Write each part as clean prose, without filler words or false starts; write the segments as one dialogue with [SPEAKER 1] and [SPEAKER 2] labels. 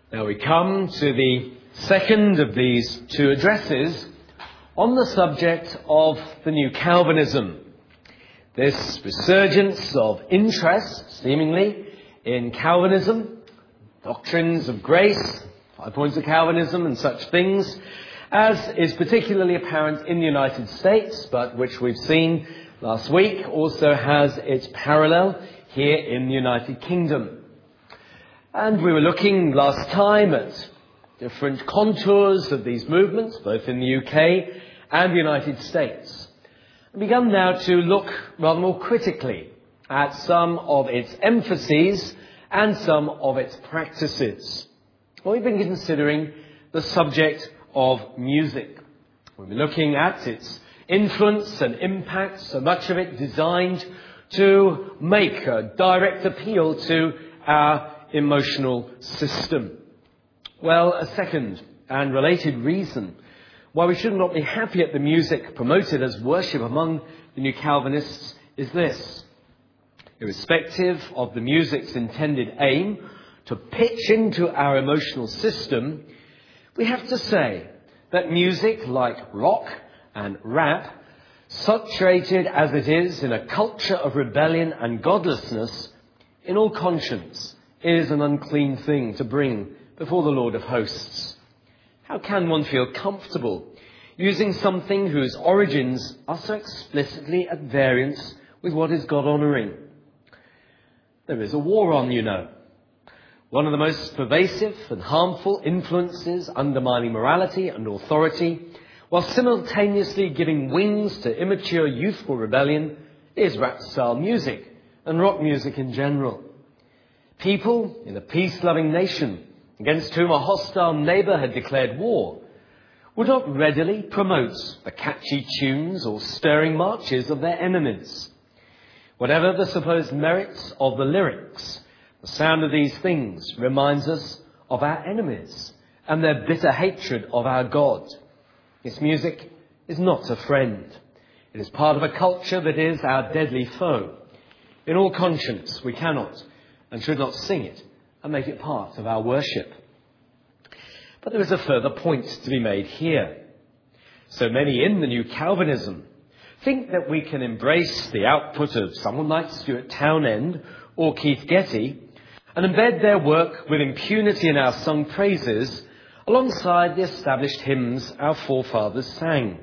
[SPEAKER 1] Now we come to the second of these two addresses on the subject of the new Calvinism. This resurgence of interest, seemingly, in Calvinism, doctrines of grace, 5 points of Calvinism and such things, as is particularly apparent in the United States, but which we've seen last week also has its parallel here in the United Kingdom. And we were looking last time at different contours of these movements, both in the UK and the United States. We begun now to look rather more critically at some of its emphases and some of its practices. Well, we've been considering the subject of music. We've been looking at its influence and impact, so much of it designed to make a direct appeal to our emotional system. Well, a second and related reason why we should not be happy at the music promoted as worship among the new Calvinists is this. Irrespective of the music's intended aim to pitch into our emotional system, we have to say that music like rock and rap, saturated as it is in a culture of rebellion and godlessness, in all conscience is an unclean thing to bring before the Lord of hosts. How can one feel comfortable using something whose origins are so explicitly at variance with what is God-honouring? There is a war on, you know. One of the most pervasive and harmful influences undermining morality and authority, while simultaneously giving wings to immature youthful rebellion, is rap-style music and rock music in general. People in a peace-loving nation against whom a hostile neighbour had declared war would not readily promote the catchy tunes or stirring marches of their enemies. Whatever the supposed merits of the lyrics, the sound of these things reminds us of our enemies and their bitter hatred of our God. This music is not a friend. It is part of a culture that is our deadly foe. In all conscience, we cannot and should not sing it and make it part of our worship. But there is a further point to be made here. So many in the new Calvinism think that we can embrace the output of someone like Stuart Townend or Keith Getty and embed their work with impunity in our sung praises alongside the established hymns our forefathers sang.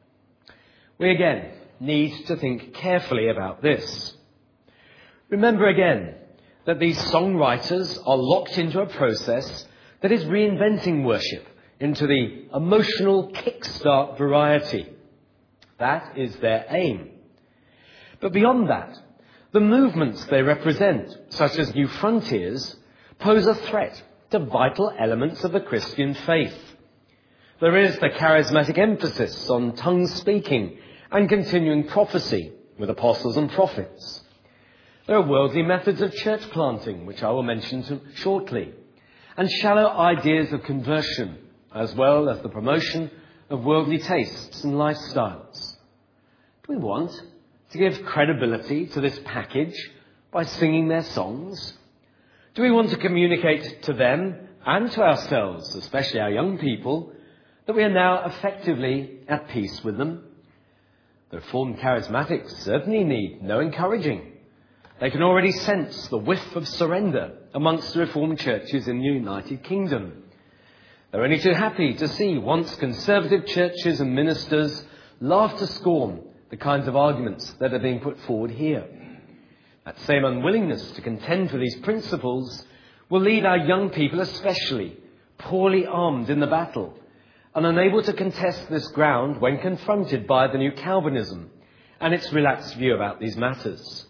[SPEAKER 1] We again need to think carefully about this. Remember again that these songwriters are locked into a process that is reinventing worship into the emotional kickstart variety. That is their aim. But beyond that, the movements they represent, such as New Frontiers, pose a threat to vital elements of the Christian faith. There is the charismatic emphasis on tongue speaking and continuing prophecy with apostles and prophets. There are worldly methods of church planting, which I will mention shortly, and shallow ideas of conversion, as well as the promotion of worldly tastes and lifestyles. Do we want to give credibility to this package by singing their songs? Do we want to communicate to them and to ourselves, especially our young people, that we are now effectively at peace with them? The Reformed charismatics certainly need no encouraging. They can already sense the whiff of surrender amongst the Reformed churches in the United Kingdom. They're only too happy to see once conservative churches and ministers laugh to scorn the kinds of arguments that are being put forward here. That same unwillingness to contend for these principles will lead our young people especially poorly armed in the battle and unable to contest this ground when confronted by the new Calvinism and its relaxed view about these matters.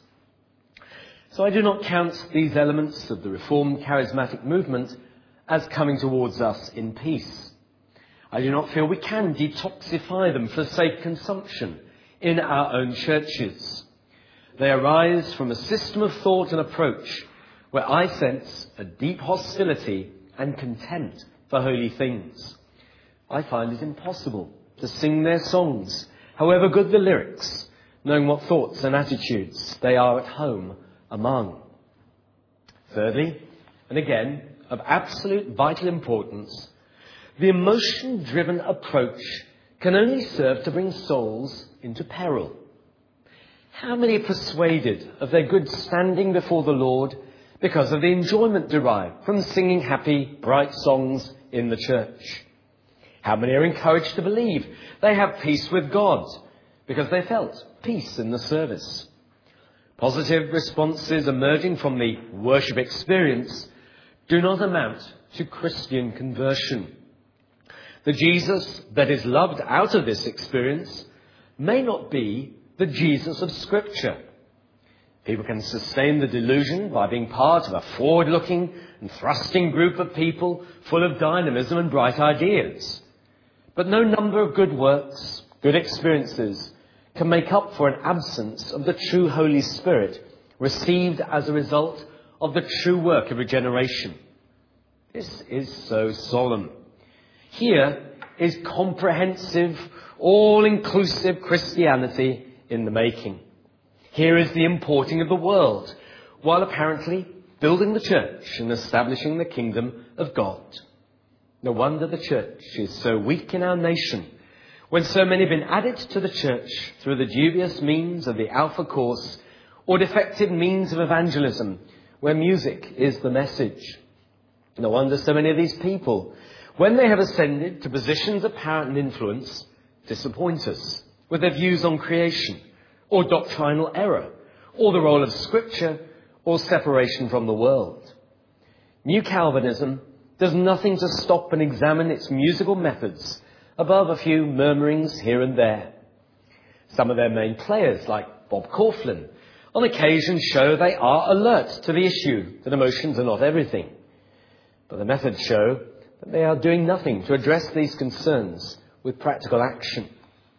[SPEAKER 1] So I do not count these elements of the Reformed charismatic movement as coming towards us in peace. I do not feel we can detoxify them for safe consumption in our own churches. They arise from a system of thought and approach where I sense a deep hostility and contempt for holy things. I find it impossible to sing their songs, however good the lyrics, knowing what thoughts and attitudes they are at home among. Thirdly, and again, of absolute vital importance, the emotion-driven approach can only serve to bring souls into peril. How many are persuaded of their good standing before the Lord because of the enjoyment derived from singing happy, bright songs in the church? How many are encouraged to believe they have peace with God because they felt peace in the service? Positive responses emerging from the worship experience do not amount to Christian conversion. The Jesus that is loved out of this experience may not be the Jesus of Scripture. People can sustain the delusion by being part of a forward-looking and thrusting group of people full of dynamism and bright ideas. But no number of good works, good experiences, can make up for an absence of the true Holy Spirit received as a result of the true work of regeneration. This is so solemn. Here is comprehensive, all-inclusive Christianity in the making. Here is the importing of the world, while apparently building the church and establishing the kingdom of God. No wonder the church is so weak in our nation, when so many have been added to the church through the dubious means of the Alpha Course or defective means of evangelism, where music is the message. No wonder so many of these people, when they have ascended to positions of power and influence, disappoint us with their views on creation, or doctrinal error, or the role of Scripture, or separation from the world. New Calvinism does nothing to stop and examine its musical methods above a few murmurings here and there. Some of their main players, like Bob Kauflin, on occasion show they are alert to the issue that emotions are not everything. But the methods show that they are doing nothing to address these concerns with practical action.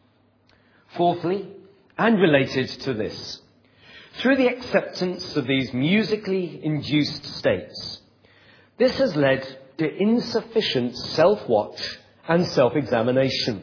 [SPEAKER 1] Fourthly, and related to this, through the acceptance of these musically induced states, this has led to insufficient self-watch and self-examination.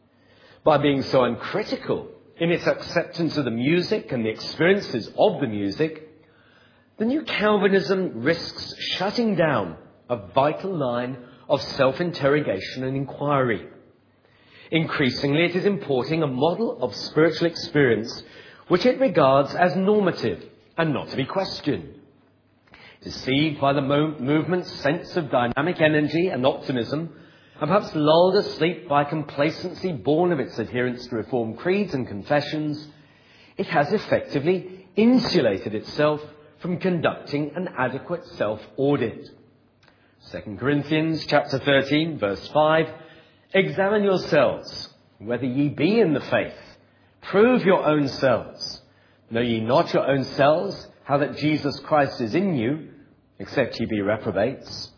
[SPEAKER 1] By being so uncritical in its acceptance of the music and the experiences of the music, the new Calvinism risks shutting down a vital line of self-interrogation and inquiry. Increasingly, it is importing a model of spiritual experience which it regards as normative and not to be questioned. Deceived by the movement's sense of dynamic energy and optimism, and perhaps lulled asleep by complacency born of its adherence to Reformed creeds and confessions, it has effectively insulated itself from conducting an adequate self-audit. 2 Corinthians chapter 13, verse 5, "Examine yourselves, whether ye be in the faith. Prove your own selves. Know ye not your own selves, how that Jesus Christ is in you, except ye be reprobates?"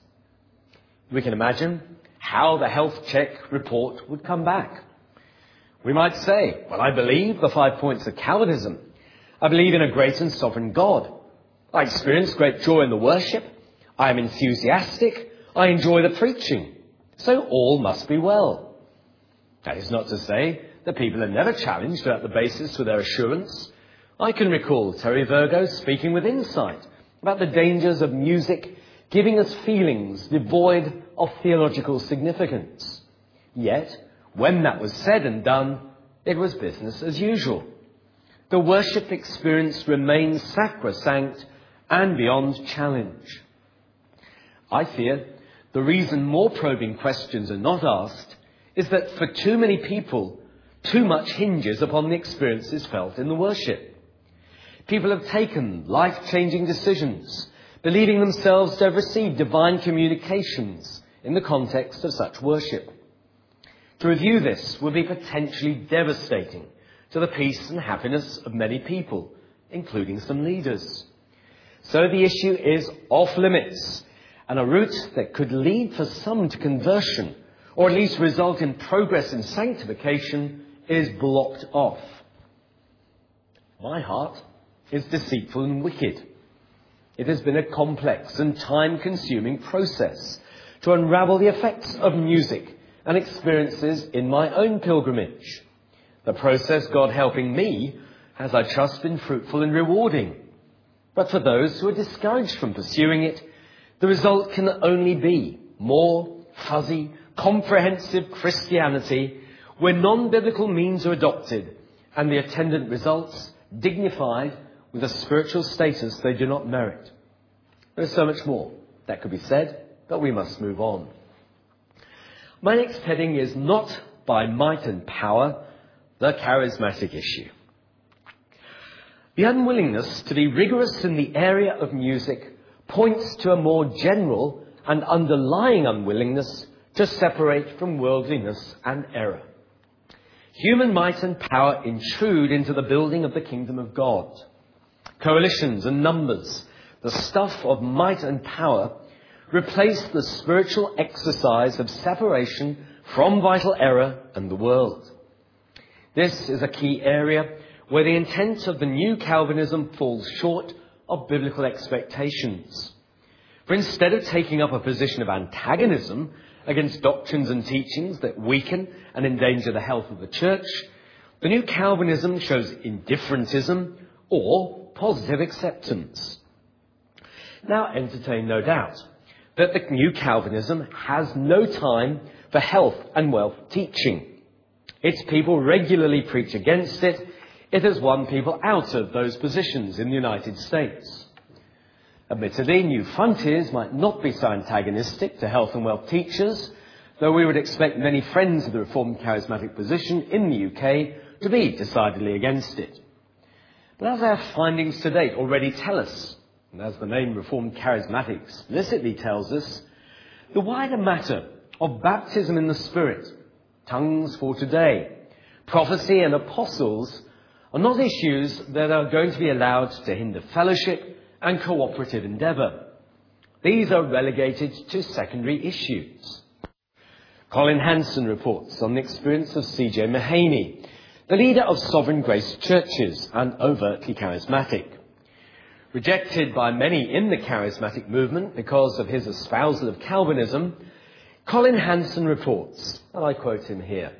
[SPEAKER 1] We can imagine how the health check report would come back. We might say, well, I believe the 5 points of Calvinism. I believe in a great and sovereign God. I experience great joy in the worship. I am enthusiastic. I enjoy the preaching. So all must be well. That is not to say that people are never challenged about the basis for their assurance. I can recall Terry Virgo speaking with insight about the dangers of music giving us feelings devoid of theological significance. Yet, when that was said and done, it was business as usual. The worship experience remains sacrosanct and beyond challenge. I fear the reason more probing questions are not asked is that for too many people, too much hinges upon the experiences felt in the worship. People have taken life-changing decisions, believing themselves to have received divine communications in the context of such worship. To review this would be potentially devastating to the peace and happiness of many people, including some leaders. So the issue is off limits, and a route that could lead for some to conversion, or at least result in progress and sanctification, is blocked off. My heart is deceitful and wicked. It has been a complex and time-consuming process to unravel the effects of music and experiences in my own pilgrimage. The process, God helping me, has, I trust, been fruitful and rewarding. But for those who are discouraged from pursuing it, The result can only be more fuzzy, comprehensive Christianity where non-biblical means are adopted and the attendant results dignified with a spiritual status they do not merit. There is so much more that could be said, but we must move on. My next heading is not by might and power, the charismatic issue. The unwillingness to be rigorous in the area of music points to a more general and underlying unwillingness to separate from worldliness and error. Human might and power intrude into the building of the kingdom of God. Coalitions and numbers, the stuff of might and power, replace the spiritual exercise of separation from vital error and the world. This is a key area where the intent of the new Calvinism falls short of biblical expectations. For instead of taking up a position of antagonism against doctrines and teachings that weaken and endanger the health of the church, the new Calvinism shows indifferentism or positive acceptance. Now entertain no doubt that the new Calvinism has no time for health and wealth teaching. Its people regularly preach against it. It has won people out of those positions in the United States. Admittedly, New Frontiers might not be so antagonistic to health and wealth teachers, though we would expect many friends of the Reformed charismatic position in the UK to be decidedly against it. But as our findings to date already tell us, and as the name Reformed Charismatic explicitly tells us, the wider matter of baptism in the Spirit, tongues for today, prophecy and apostles are not issues that are going to be allowed to hinder fellowship and cooperative endeavour. These are relegated to secondary issues. Colin Hanson reports on the experience of C.J. Mahaney, the leader of Sovereign Grace churches and overtly charismatic. Rejected by many in the charismatic movement because of his espousal of Calvinism, Colin Hanson reports, and I quote him here,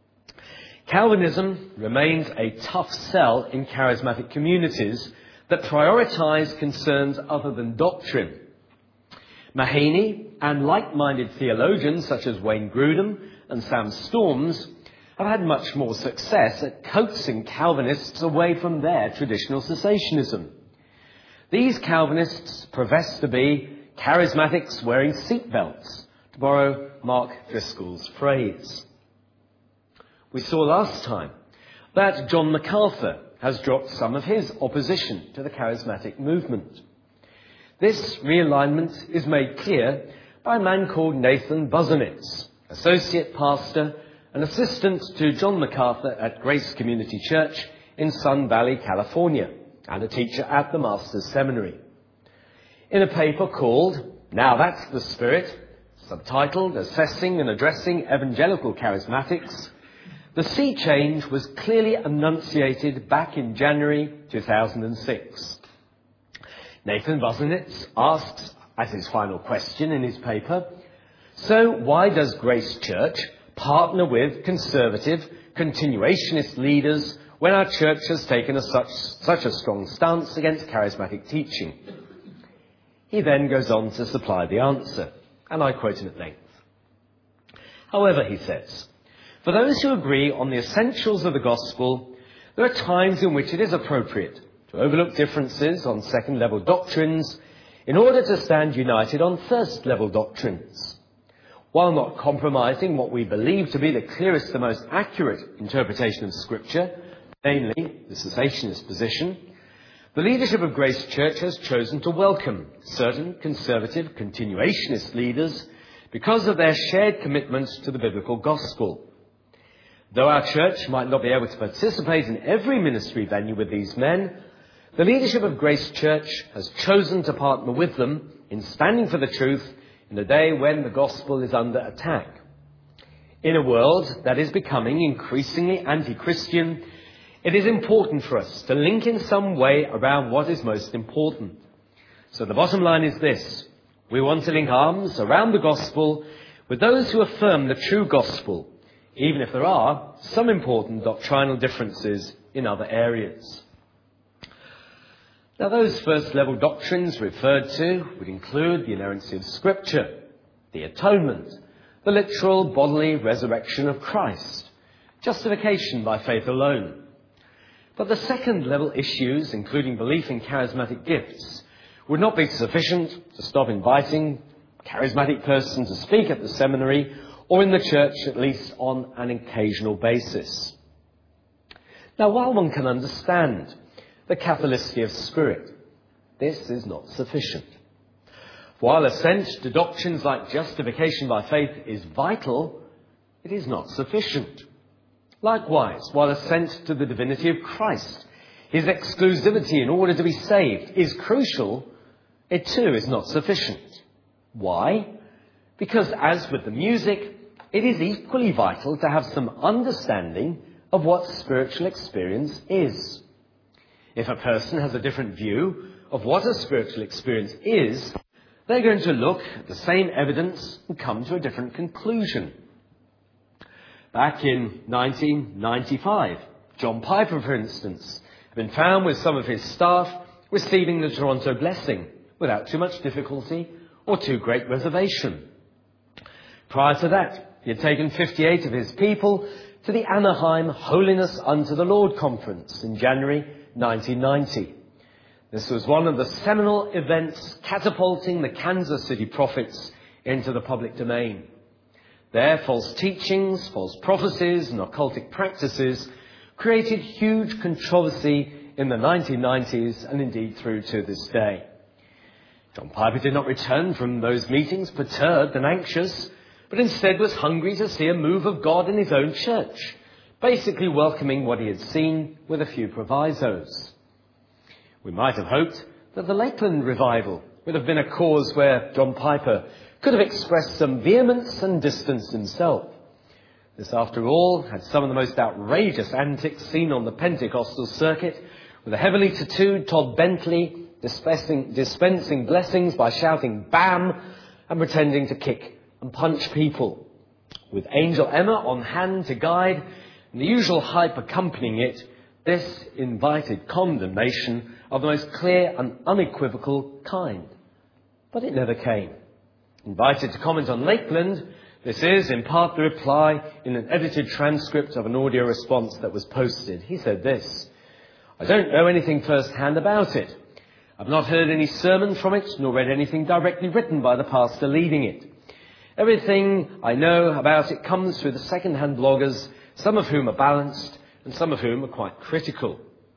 [SPEAKER 1] "Calvinism remains a tough sell in charismatic communities that prioritise concerns other than doctrine. Mahaney and like-minded theologians such as Wayne Grudem and Sam Storms have had much more success at coaxing Calvinists away from their traditional cessationism. These Calvinists profess to be charismatics wearing seatbelts, to borrow Mark Driscoll's phrase. We saw last time that John MacArthur has dropped some of his opposition to the charismatic movement. This realignment is made clear by a man called Nathan Busenitz, associate pastor and assistant to John MacArthur at Grace Community Church in Sun Valley, California, and a teacher at the Master's Seminary. In a paper called Now That's the Spirit, subtitled Assessing and Addressing Evangelical Charismatics, the sea change was clearly enunciated back in January 2006. Nathan Busenitz asks, as his final question in his paper, so why does Grace Church partner with conservative, continuationist leaders when our church has taken such a strong stance against charismatic teaching? He then goes on to supply the answer, and I quote him at length. However, he says, for those who agree on the essentials of the gospel, there are times in which it is appropriate to overlook differences on second-level doctrines in order to stand united on first-level doctrines. While not compromising what we believe to be the clearest and most accurate interpretation of Scripture, namely the cessationist position, the leadership of Grace Church has chosen to welcome certain conservative continuationist leaders because of their shared commitment to the biblical gospel. Though our church might not be able to participate in every ministry venue with these men, the leadership of Grace Church has chosen to partner with them in standing for the truth in a day when the gospel is under attack. In a world that is becoming increasingly anti-Christian, it is important for us to link in some way around what is most important. So the bottom line is this. We want to link arms around the gospel with those who affirm the true gospel, even if there are some important doctrinal differences in other areas. Now, those first-level doctrines referred to would include the inerrancy of Scripture, the atonement, the literal bodily resurrection of Christ, justification by faith alone. But the second-level issues, including belief in charismatic gifts, would not be sufficient to stop inviting a charismatic person to speak at the seminary or in the church, at least on an occasional basis. Now, while one can understand the Catholicity of spirit, this is not sufficient. While assent to doctrines like justification by faith is vital, it is not sufficient. Likewise, while assent to the divinity of Christ, his exclusivity in order to be saved, is crucial, it too is not sufficient. Why? Because as with the music, it is equally vital to have some understanding of what spiritual experience is. If a person has a different view of what a spiritual experience is, they're going to look at the same evidence and come to a different conclusion. Back in 1995, John Piper, for instance, had been found with some of his staff receiving the Toronto blessing without too much difficulty or too great reservation. Prior to that, he had taken 58 of his people to the Anaheim Holiness Unto the Lord conference in January 1990. This was one of the seminal events catapulting the Kansas City prophets into the public domain. Their false teachings, false prophecies, and occultic practices created huge controversy in the 1990s and indeed through to this day. John Piper did not return from those meetings perturbed and anxious, but instead was hungry to see a move of God in his own church, basically welcoming what he had seen with a few provisos. We might have hoped that the Lakeland revival would have been a cause where John Piper could have expressed some vehemence and distanced himself. This, after all, had some of the most outrageous antics seen on the Pentecostal circuit, with a heavily tattooed Todd Bentley dispensing blessings by shouting "Bam!" and pretending to kick and punch people, with Angel Emma on hand to guide, and the usual hype accompanying it. This invited condemnation of the most clear and unequivocal kind. But it never came. Invited to comment on Lakeland, this is in part the reply in an edited transcript of an audio response that was posted. He said this: "I don't know anything first-hand about it. I've not heard any sermon from it, nor read anything directly written by the pastor leading it. Everything I know about it comes through the second-hand bloggers, some of whom are balanced and some of whom are quite critical."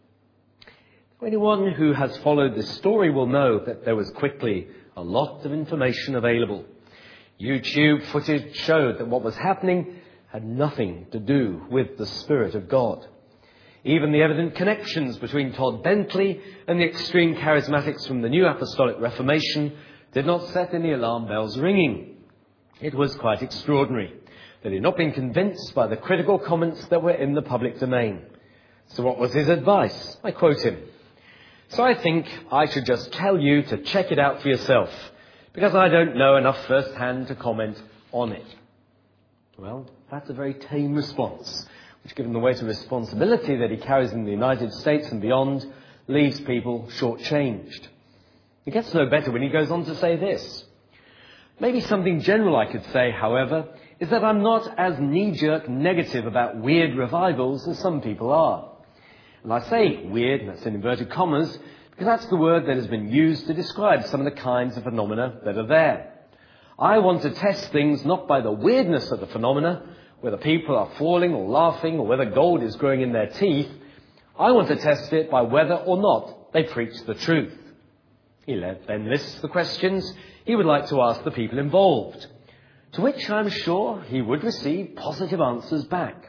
[SPEAKER 1] Anyone who has followed this story will know that there was quickly a lot of information available. YouTube footage showed that what was happening had nothing to do with the Spirit of God. Even the evident connections between Todd Bentley and the extreme charismatics from the New Apostolic Reformation did not set any alarm bells ringing. It was quite extraordinary that he had not been convinced by the critical comments that were in the public domain. So what was his advice? I quote him: "So I think I should just tell you to check it out for yourself, because I don't know enough first-hand to comment on it." Well, that's a very tame response, which, given the weight of responsibility that he carries in the United States and beyond, leaves people shortchanged. It gets no better when he goes on to say this: "Maybe something general I could say, however, is that I'm not as knee-jerk negative about weird revivals as some people are." And I say weird, and that's in inverted commas, because that's the word that has been used to describe some of the kinds of phenomena that are there. I want to test things not by the weirdness of the phenomena, whether people are falling or laughing or whether gold is growing in their teeth. I want to test it by whether or not they preach the truth. He then lists the questions he would like to ask the people involved, to which I'm sure he would receive positive answers back.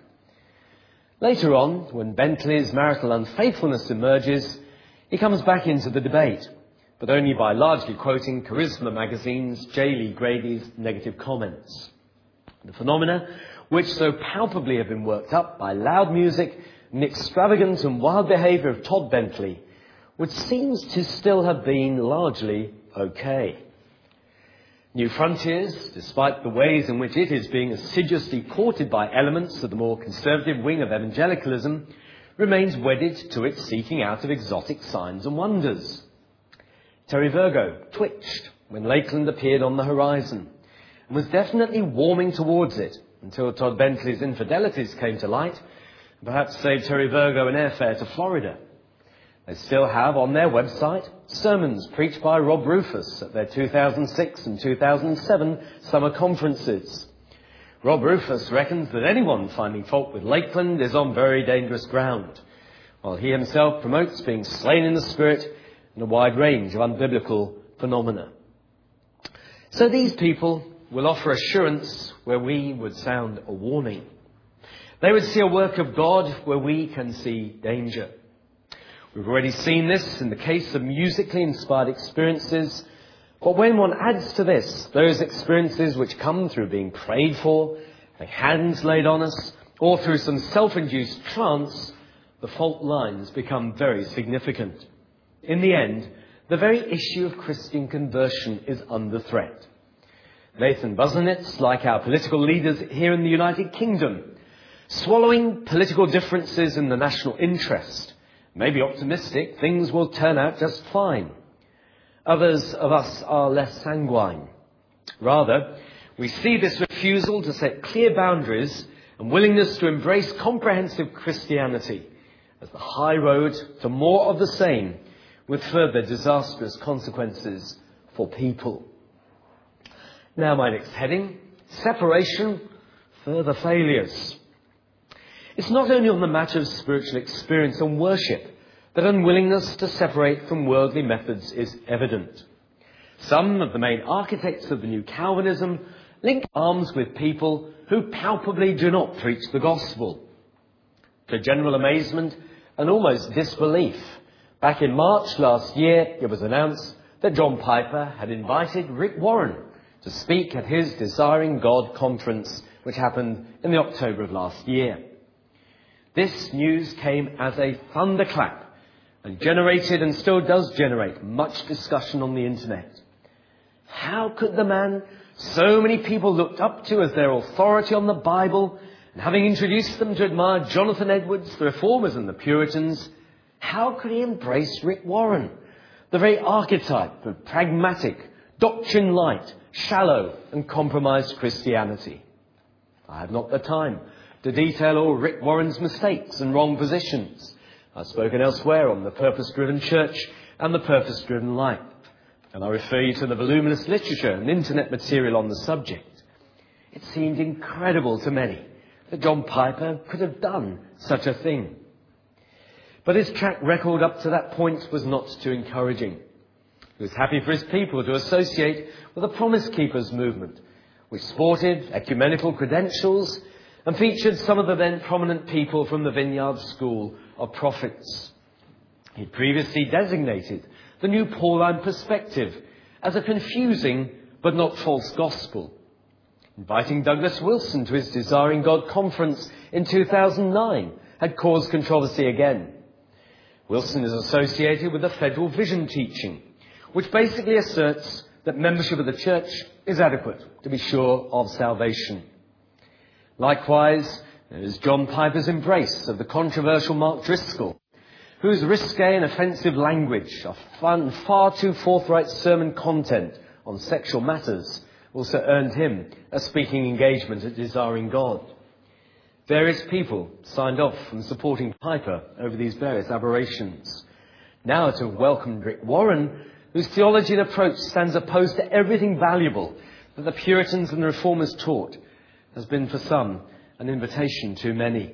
[SPEAKER 1] Later on, when Bentley's marital unfaithfulness emerges, he comes back into the debate, but only by largely quoting Charisma magazine's J. Lee Grady's negative comments. The phenomena, which so palpably have been worked up by loud music and the extravagant and wild behaviour of Todd Bentley, which seems to still have been largely okay. New Frontiers, despite the ways in which it is being assiduously courted by elements of the more conservative wing of evangelicalism, remains wedded to its seeking out of exotic signs and wonders. Terry Virgo twitched when Lakeland appeared on the horizon and was definitely warming towards it until Todd Bentley's infidelities came to light and perhaps saved Terry Virgo an airfare to Florida. They still have on their website sermons preached by Rob Rufus at their 2006 and 2007 summer conferences. Rob Rufus reckons that anyone finding fault with Lakeland is on very dangerous ground, while he himself promotes being slain in the Spirit and a wide range of unbiblical phenomena. So these people will offer assurance where we would sound a warning. They would see a work of God where we can see danger. We've already seen this in the case of musically inspired experiences, but when one adds to this those experiences which come through being prayed for, having hands laid on us, or through some self-induced trance, the fault lines become very significant. In the end, the very issue of Christian conversion is under threat. Nathan Busenitz, like our political leaders here in the United Kingdom, swallowing political differences in the national interest, may be optimistic things will turn out just fine. Others of us are less sanguine. Rather, we see this refusal to set clear boundaries and willingness to embrace comprehensive Christianity as the high road to more of the same, with further disastrous consequences for people. Now my next heading, separation, further failures. It's not only on the matter of spiritual experience and worship that unwillingness to separate from worldly methods is evident. Some of the main architects of the new Calvinism link arms with people who palpably do not preach the gospel. To general amazement and almost disbelief, back in March last year, it was announced that John Piper had invited Rick Warren to speak at his Desiring God conference, which happened in the October of last year. This news came as a thunderclap and generated and still does generate much discussion on the internet. How could the man so many people looked up to as their authority on the Bible, and having introduced them to admire Jonathan Edwards, the Reformers and the Puritans, how could he embrace Rick Warren, the very archetype of pragmatic, doctrine-light, shallow and compromised Christianity? I have not the time to detail all Rick Warren's mistakes and wrong positions. I've spoken elsewhere on the purpose-driven church and the purpose-driven life, and I refer you to the voluminous literature and internet material on the subject. It seemed incredible to many that John Piper could have done such a thing. But his track record up to that point was not too encouraging. He was happy for his people to associate with the Promise Keepers movement, which sported ecumenical credentials and featured some of the then prominent people from the Vineyard School of Prophets. He previously designated the New Pauline perspective as a confusing but not false gospel. Inviting Douglas Wilson to his Desiring God conference in 2009 had caused controversy again. Wilson is associated with the Federal Vision teaching, which basically asserts that membership of the church is adequate to be sure of salvation. Likewise, there is John Piper's embrace of the controversial Mark Driscoll, whose risque and offensive language, a far too forthright sermon content on sexual matters, also earned him a speaking engagement at Desiring God. Various people signed off from supporting Piper over these various aberrations. Now to welcome Rick Warren, whose theology and approach stands opposed to everything valuable that the Puritans and the Reformers taught, has been for some an invitation to many.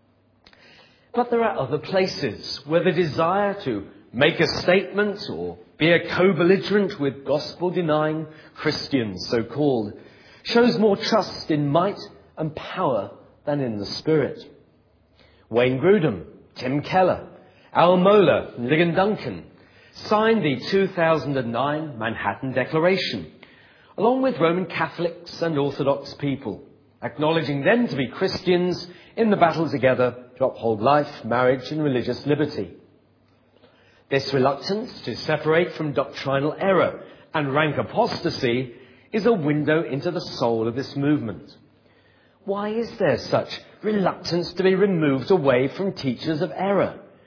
[SPEAKER 1] But there are other places where the desire to make a statement or be a co-belligerent with gospel-denying Christians, so-called, shows more trust in might and power than in the Spirit. Wayne Grudem, Tim Keller, Al Mohler and Ligon Duncan signed the 2009 Manhattan Declaration, along with Roman Catholics and Orthodox people, acknowledging them to be Christians in the battle together to uphold life, marriage and religious liberty. This reluctance to separate from doctrinal error and rank apostasy is a window into the soul of this movement. Why is there such reluctance to be removed away from teachers of error?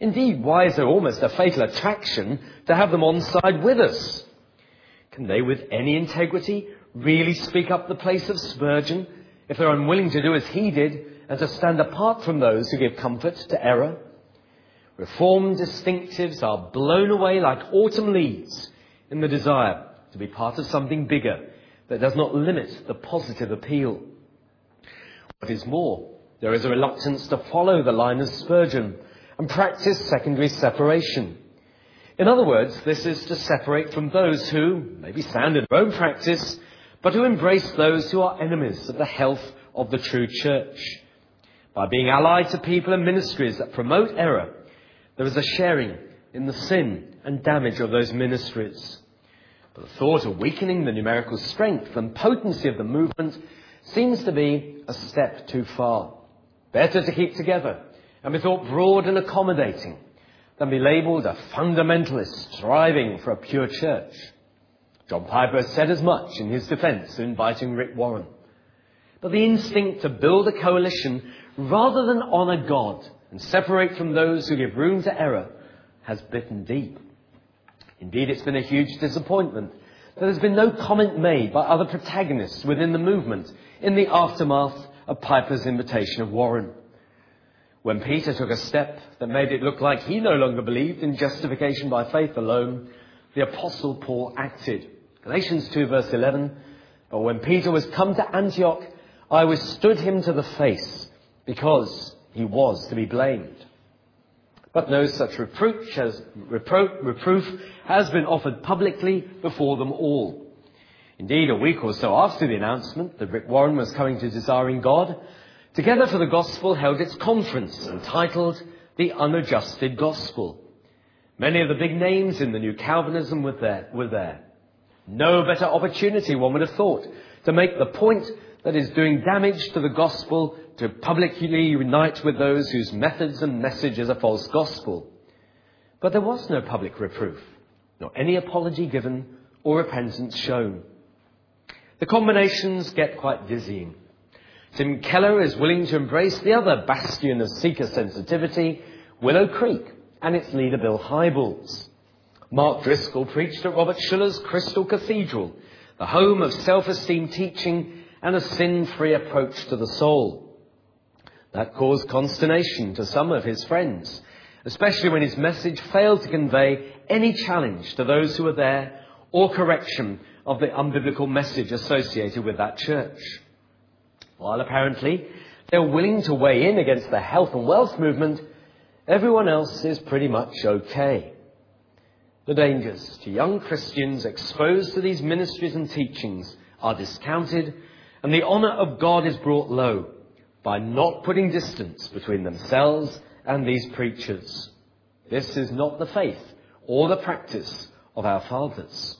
[SPEAKER 1] Indeed, why is there almost a fatal attraction to have them on side with us? Can they with any integrity really speak up the place of Spurgeon if they're unwilling to do as he did and to stand apart from those who give comfort to error? Reformed distinctives are blown away like autumn leaves in the desire to be part of something bigger that does not limit the positive appeal. What is more, there is a reluctance to follow the line of Spurgeon and practice secondary separation. In other words, this is to separate from those who may be sound in their own practice, but who embrace those who are enemies of the health of the true church. By being allied to people and ministries that promote error, there is a sharing in the sin and damage of those ministries. But the thought of weakening the numerical strength and potency of the movement seems to be a step too far. Better to keep together and be thought broad and accommodating than be labelled a fundamentalist striving for a pure church. John Piper has said as much in his defence of inviting Rick Warren. But the instinct to build a coalition rather than honour God and separate from those who give room to error has bitten deep. Indeed, it's been a huge disappointment that there's been no comment made by other protagonists within the movement in the aftermath of Piper's invitation of Warren. When Peter took a step that made it look like he no longer believed in justification by faith alone, the Apostle Paul acted. Galatians 2 verse 11, "But when Peter was come to Antioch, I withstood him to the face, because he was to be blamed." But no such reproof has been offered publicly before them all. Indeed, a week or so after the announcement that Rick Warren was coming to Desiring God, Together for the Gospel held its conference entitled The Unadjusted Gospel. Many of the big names in the new Calvinism were there. No better opportunity, one would have thought, to make the point that is doing damage to the gospel to publicly unite with those whose methods and message is a false gospel. But there was no public reproof, nor any apology given or repentance shown. The combinations get quite dizzying. Tim Keller is willing to embrace the other bastion of seeker sensitivity, Willow Creek, and its leader Bill Hybels. Mark Driscoll preached at Robert Schuller's Crystal Cathedral, the home of self-esteem teaching and a sin-free approach to the soul. That caused consternation to some of his friends, especially when his message failed to convey any challenge to those who were there or correction of the unbiblical message associated with that church. While apparently they're willing to weigh in against the health and wealth movement, everyone else is pretty much okay. The dangers to young Christians exposed to these ministries and teachings are discounted, and the honour of God is brought low by not putting distance between themselves and these preachers. This is not the faith or the practice of our fathers.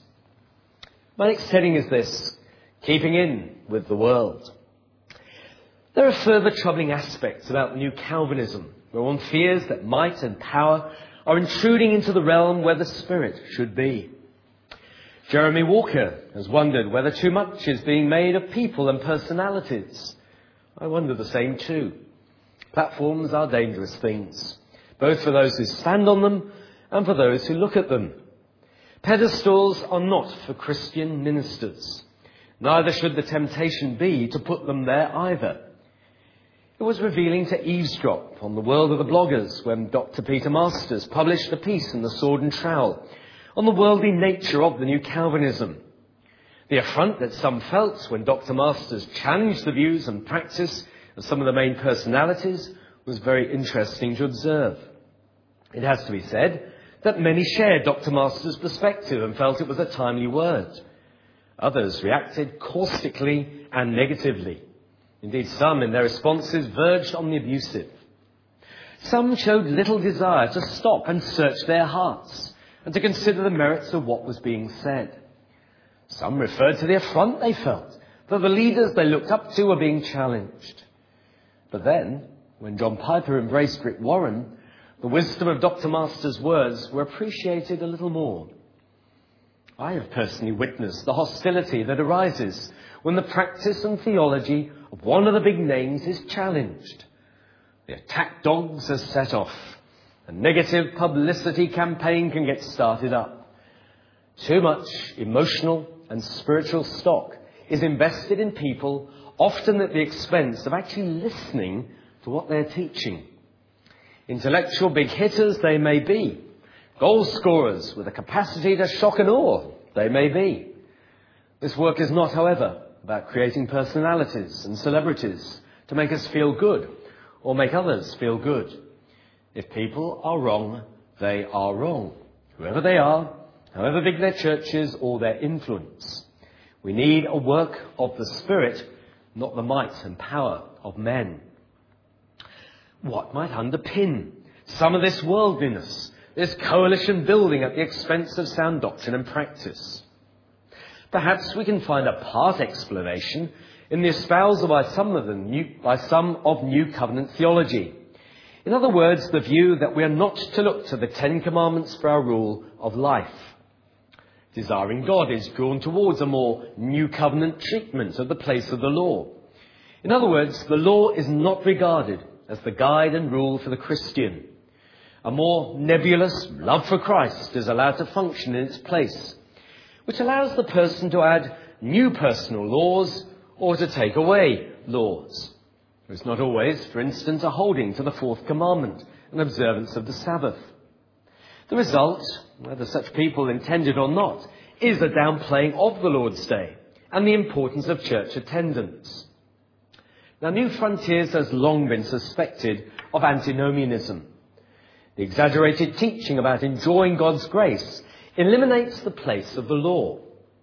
[SPEAKER 1] My next heading is this: keeping in with the world. There are further troubling aspects about New Calvinism, where one fears that might and power are intruding into the realm where the Spirit should be. Jeremy Walker has wondered whether too much is being made of people and personalities. I wonder the same too. Platforms are dangerous things, both for those who stand on them and for those who look at them. Pedestals are not for Christian ministers. Neither should the temptation be to put them there either. It was revealing to eavesdrop on the world of the bloggers when Dr. Peter Masters published a piece in the Sword and Trowel on the worldly nature of the New Calvinism. The affront that some felt when Dr. Masters challenged the views and practice of some of the main personalities was very interesting to observe. It has to be said that many shared Dr. Masters' perspective and felt it was a timely word. Others reacted caustically and negatively. Indeed, some in their responses verged on the abusive. Some showed little desire to stop and search their hearts and to consider the merits of what was being said. Some referred to the affront they felt that the leaders they looked up to were being challenged. But then, when John Piper embraced Rick Warren, the wisdom of Dr. Masters' words were appreciated a little more. I have personally witnessed the hostility that arises when the practice and theology of one of the big names is challenged. The attack dogs are set off. a negative publicity campaign can get started up. Too much emotional and spiritual stock is invested in people, often at the expense of actually listening to what they're teaching. Intellectual big hitters they may be. Goal scorers with a capacity to shock and awe they may be. This work is not, however, about creating personalities and celebrities to make us feel good or make others feel good. If people are wrong, they are wrong. Whoever they are, however big their church is or their influence. We need a work of the Spirit, not the might and power of men. What might underpin some of this worldliness, this coalition building at the expense of sound doctrine and practice? Perhaps we can find a part explanation in the espousal by some of New Covenant theology. In other words, the view that we are not to look to the Ten Commandments for our rule of life. Desiring God is drawn towards a more New Covenant treatment of the place of the law. In other words, the law is not regarded as the guide and rule for the Christian. A more nebulous love for Christ is allowed to function in its place, which allows the person to add new personal laws or to take away laws. There is not always, for instance, a holding to the fourth commandment and observance of the Sabbath. The result, whether such people intended or not, is a downplaying of the Lord's Day and the importance of church attendance. Now, New Frontiers has long been suspected of antinomianism. The exaggerated teaching about enjoying God's grace eliminates the place of the law.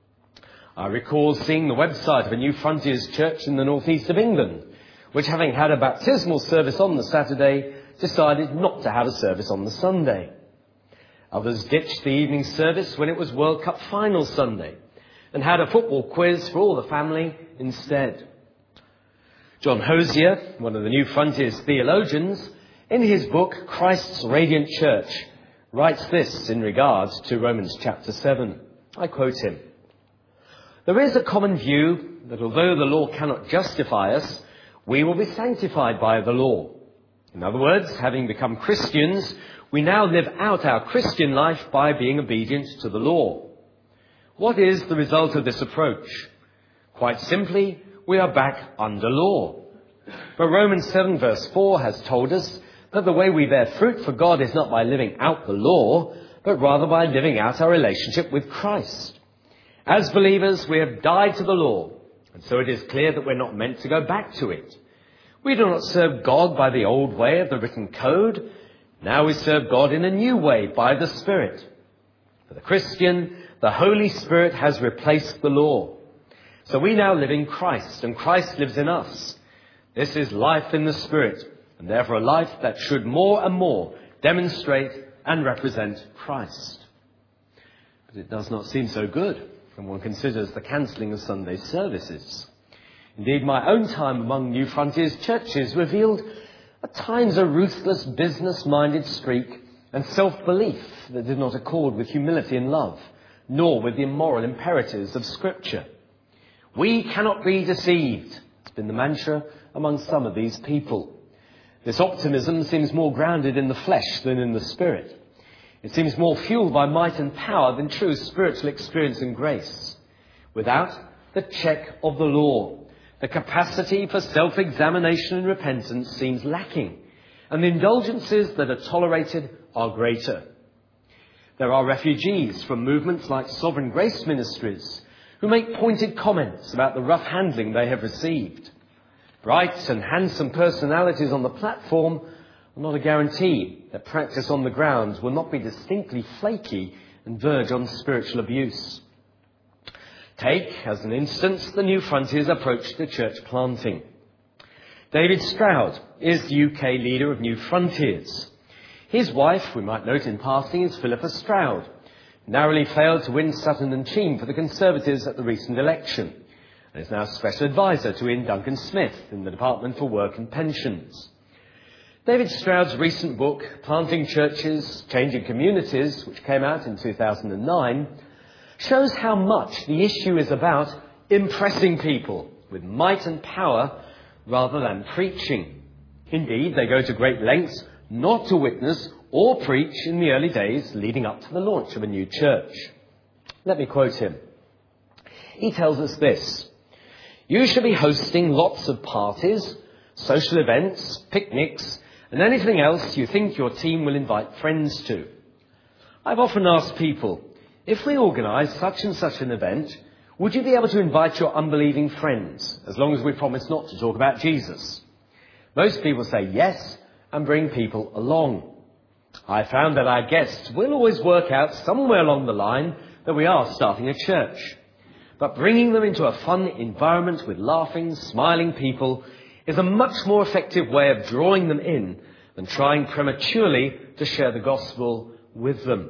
[SPEAKER 1] I recall seeing the website of a New Frontiers church in the northeast of England, which, having had a baptismal service on the Saturday, decided not to have a service on the Sunday. Others ditched the evening service when it was World Cup final Sunday and had a football quiz for all the family instead. John Hosier, one of the New Frontiers theologians, in his book Christ's Radiant Church, writes this in regards to Romans chapter 7. I quote him. There is a common view that although the law cannot justify us, we will be sanctified by the law. In other words, having become Christians, we now live out our Christian life by being obedient to the law. What is the result of this approach? Quite simply, we are back under law. But Romans 7 verse 4 has told us that the way we bear fruit for God is not by living out the law, but rather by living out our relationship with Christ. As believers, we have died to the law, and so it is clear that we're not meant to go back to it. We do not serve God by the old way of the written code. Now we serve God in a new way by the Spirit. For the Christian, the Holy Spirit has replaced the law. So we now live in Christ, and Christ lives in us. This is life in the Spirit, and therefore a life that should more and more demonstrate and represent Christ. But it does not seem so good when one considers the cancelling of Sunday services. Indeed, my own time among New Frontiers churches revealed at times a ruthless, business-minded streak and self-belief that did not accord with humility and love, nor with the immoral imperatives of Scripture. We cannot be deceived. It's been the mantra among some of these people. This optimism seems more grounded in the flesh than in the spirit. It seems more fueled by might and power than true spiritual experience and grace. Without the check of the law, the capacity for self-examination and repentance seems lacking, and the indulgences that are tolerated are greater. There are refugees from movements like Sovereign Grace Ministries who make pointed comments about the rough handling they have received. Bright and handsome personalities on the platform are not a guarantee that practice on the ground will not be distinctly flaky and verge on spiritual abuse. Take, as an instance, the New Frontiers approach to church planting. David Stroud is the UK leader of New Frontiers. His wife, we might note in passing, is Philippa Stroud, narrowly failed to win Sutton and Cheam for the Conservatives at the recent election, and is now Special Advisor to Ian Duncan Smith in the Department for Work and Pensions. David Stroud's recent book, Planting Churches, Changing Communities, which came out in 2009, shows how much the issue is about impressing people with might and power rather than preaching. Indeed, they go to great lengths not to witness or preach in the early days leading up to the launch of a new church. Let me quote him. He tells us this: "You should be hosting lots of parties, social events, picnics, and anything else you think your team will invite friends to. I've often asked people, if we organise such and such an event, would you be able to invite your unbelieving friends, as long as we promise not to talk about Jesus? Most people say yes and bring people along. I found that our guests will always work out somewhere along the line that we are starting a church. But bringing them into a fun environment with laughing, smiling people is a much more effective way of drawing them in than trying prematurely to share the gospel with them."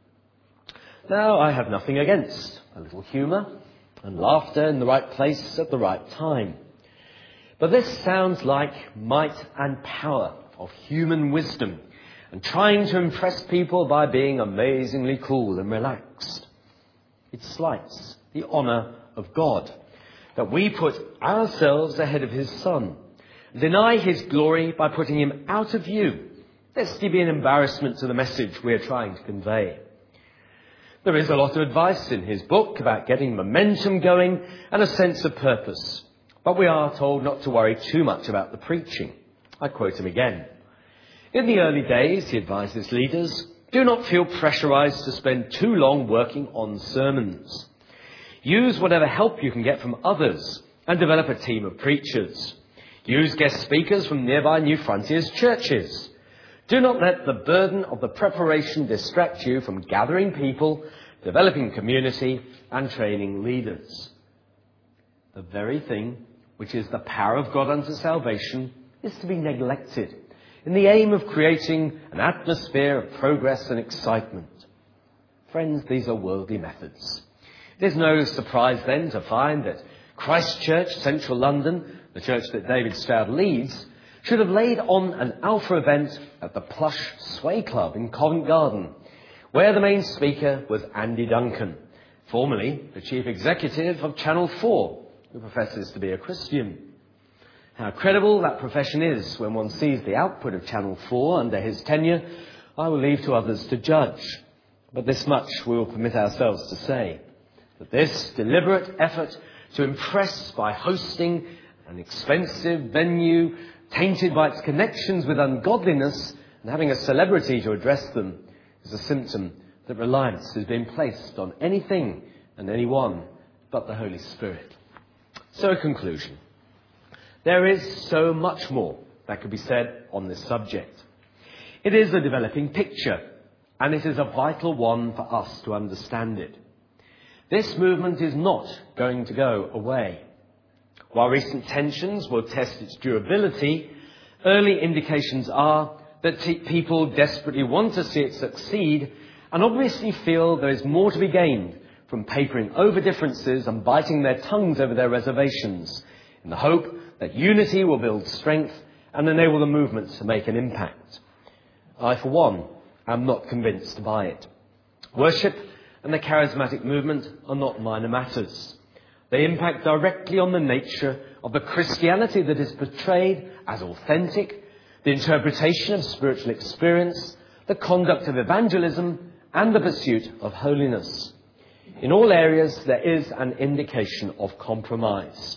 [SPEAKER 1] Now, I have nothing against a little humour and laughter in the right place at the right time. But this sounds like might and power of human wisdom and trying to impress people by being amazingly cool and relaxed. It slights the honour of God, that we put ourselves ahead of his Son, deny his glory by putting him out of view, lest he be an embarrassment to the message we are trying to convey. There is a lot of advice in his book about getting momentum going and a sense of purpose, but we are told not to worry too much about the preaching. I quote him again. In the early days, he advises leaders, do not feel pressurised to spend too long working on sermons. Use whatever help you can get from others and develop a team of preachers. Use guest speakers from nearby New Frontiers churches. Do not let the burden of the preparation distract you from gathering people, developing community, and training leaders. The very thing which is the power of God unto salvation is to be neglected in the aim of creating an atmosphere of progress and excitement. Friends, these are worldly methods. It is no surprise then to find that Christ Church, Central London, the church that David Stroud leads, should have laid on an Alpha event at the plush Sway Club in Covent Garden, where the main speaker was Andy Duncan, formerly the chief executive of Channel 4, who professes to be a Christian. How credible that profession is when one sees the output of Channel 4 under his tenure, I will leave to others to judge. But this much we will permit ourselves to say, that this deliberate effort to impress by hosting an expensive venue tainted by its connections with ungodliness and having a celebrity to address them is a symptom that reliance is being placed on anything and anyone but the Holy Spirit. So a conclusion. There is so much more that could be said on this subject. It is a developing picture, and it is a vital one for us to understand it. This movement is not going to go away. While recent tensions will test its durability, early indications are that people desperately want to see it succeed and obviously feel there is more to be gained from papering over differences and biting their tongues over their reservations in the hope that unity will build strength and enable the movement to make an impact. I, for one, am not convinced by it. Worship and the charismatic movement are not minor matters. They impact directly on the nature of the Christianity that is portrayed as authentic, the interpretation of spiritual experience, the conduct of evangelism, and the pursuit of holiness. In all areas, there is an indication of compromise.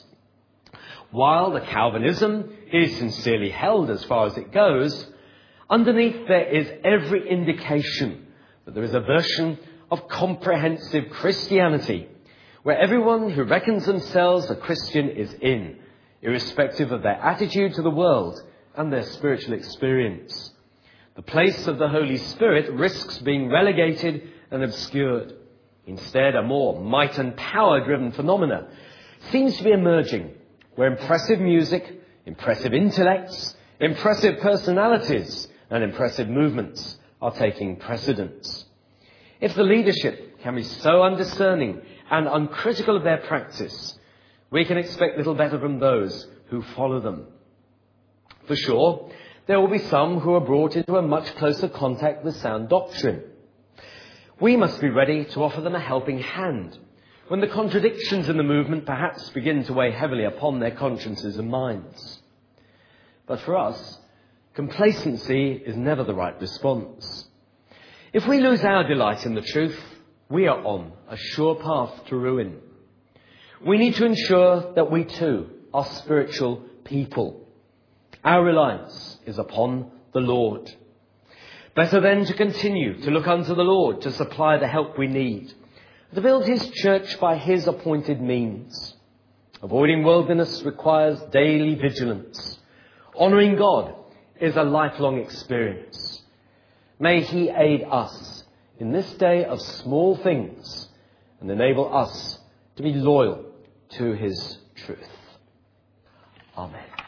[SPEAKER 1] While the Calvinism is sincerely held as far as it goes, underneath there is every indication that there is a version of comprehensive Christianity where everyone who reckons themselves a Christian is in, irrespective of their attitude to the world and their spiritual experience. The place of the Holy Spirit risks being relegated and obscured. Instead, a more might and power-driven phenomena seems to be emerging, where impressive music, impressive intellects, impressive personalities, and impressive movements are taking precedence. If the leadership can be so undiscerning and uncritical of their practice, we can expect little better from those who follow them. For sure, there will be some who are brought into a much closer contact with sound doctrine. We must be ready to offer them a helping hand when the contradictions in the movement perhaps begin to weigh heavily upon their consciences and minds. But for us, Complacency is never the right response. If we lose our delight in the truth, we are on a sure path to ruin. We need to ensure that we too are spiritual people. Our reliance is upon the Lord. Better then to continue to look unto the Lord to supply the help we need, to build his church by his appointed means. Avoiding worldliness requires daily vigilance. Honouring God is a lifelong experience. May he aid us in this day of small things and enable us to be loyal to his truth. Amen.